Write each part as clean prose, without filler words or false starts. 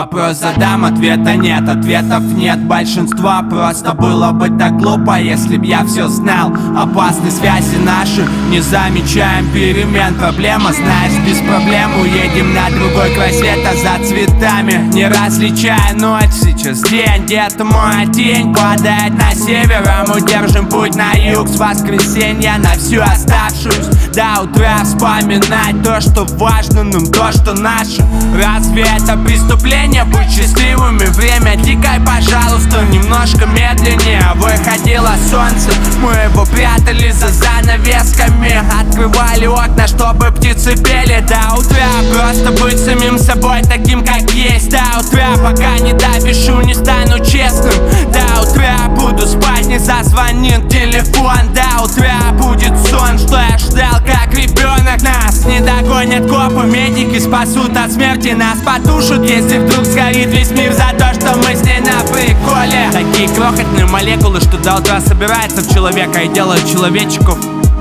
вопрос задам, ответа нет, ответов нет. Большинство просто было бы так глупо, если б я все знал. Опасны связи наши, не замечаем перемен. Проблема, знаешь, без проблем уедем на другой край света за цветами, не различая ночь. Сейчас день, где-то мой день падает на север, а мы держим путь на юг с воскресенья на всю оставшуюся до утра. Вспоминать то, что важно нам, то, что наше. Разве это преступление быть счастливыми? Время тикай, пожалуйста, немножко медленнее. Выходило солнце, мы его прятали за занавесками, открывали окна, чтобы птицы пели до утра. Просто быть самим собой, таким как есть до утра. Пока не допишу, не стану честным до утра. Буду спать, не зазвонит телефон до утра. Будет сон, что я ждал как ребенок. Нас не догонят копы, медики спасут от смерти. Нас потушат, если вдруг сгорит весь мир за то, что мы с ней на приколе. Такие крохотные молекулы, что до утра собираются в человека и делают человечиков.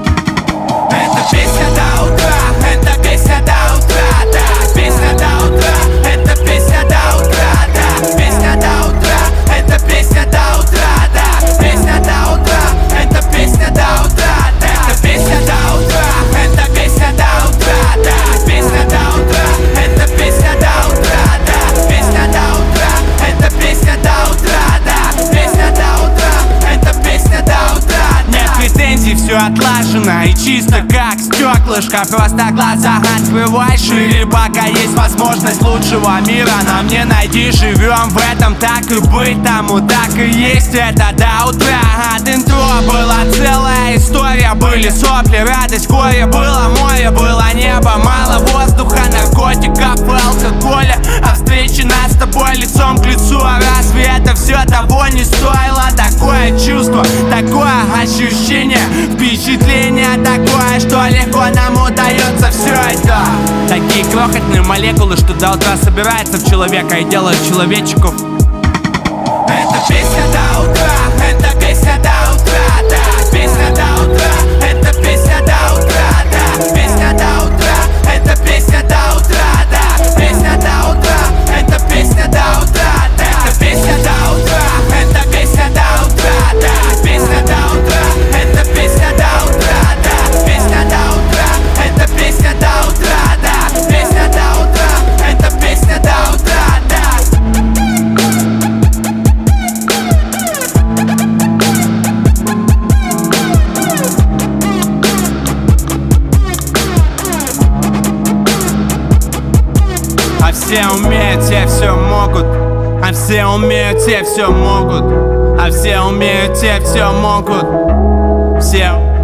Это песня до утра, это песня до утра, да. Песня до утра, это песня до утра, да. Песня до утра, это песня до утра, да. Песня до утра, это песня до утра, да. Это песня до утра, это песня до утра, да. Песня до утра, это песня до утра, да. Песня до утра, это песня до утра, да. Песня до утра, это песня до утра, да. Нет претензий, все отлажено и чисто как стеклышко. Просто глаза открывай шире, пока есть возможность лучшего мира нам не найти. Живем в этом, так и быть тому, так и есть. Это до утра. От интро была целая история. Были сопли, радость, горе. Было море, было небо. Мало воздуха, наркотиков, алкоголя. А встречи нас с тобой лицом к лицу. А разве это все того не стоило? Такое чувство, такое ощущение, впечатление такое, что легко нам удается все это. Такие крохотные молекулы, что до утра собираются в человека и делают человечиков. Это песня до утра, это песня до утра, да. Песня до утра, это песня до утра, да. Песня до утра, это песня до утра, да. Песня до утра, это песня до утра, да. Это песня до утра, это песня до утра, да. Песня до утра, это песня до утра, да. Песня до утра, это песня до утра, да. Песня до утра, это песня до утра, да. А все умеют, те все могут. А все умеют, те все могут. А все умеют, те все могут. Все